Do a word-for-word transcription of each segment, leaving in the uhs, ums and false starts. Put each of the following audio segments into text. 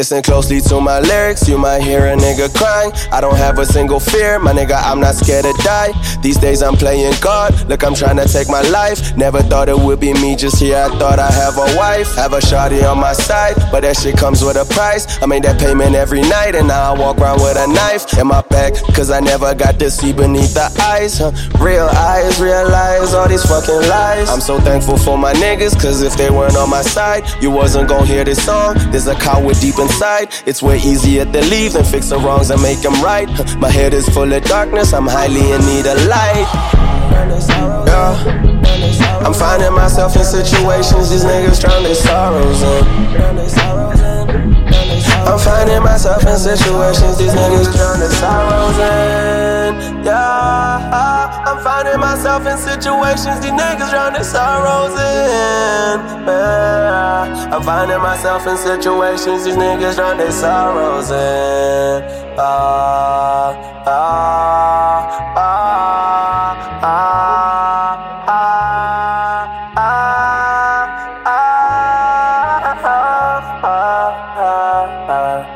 listen closely to my lyrics, you might hear a nigga crying. I don't have a single fear, my nigga, I'm not scared to die. These days I'm playing God, look, I'm trying to take my life. Never thought it would be me just here, I thought I have a wife. Have a shawty on my side, but that shit comes with a price. I made that payment every night, and now I walk around with a knife in my back, cause I never got to see beneath the eyes, huh? Real eyes, realize all these fucking lies. I'm so thankful for my niggas, cause if they weren't on my side, you wasn't gon' hear this song. There's a coward deep inside, it's way easier to leave than fix the wrongs and make them right. My head is full of darkness, I'm highly in need of light. Yeah. I'm finding myself in situations these niggas drown their sorrows in. I'm finding myself in situations these niggas drown their sorrows in. Yeah, I'm finding myself in situations these niggas drown their sorrows in. Yeah. I'm finding myself in situations these niggas drown their sorrows in. Ah, ah, ah, ah, ah, ah,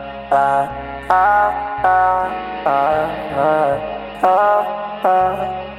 ah, ah, ah, ah, ah.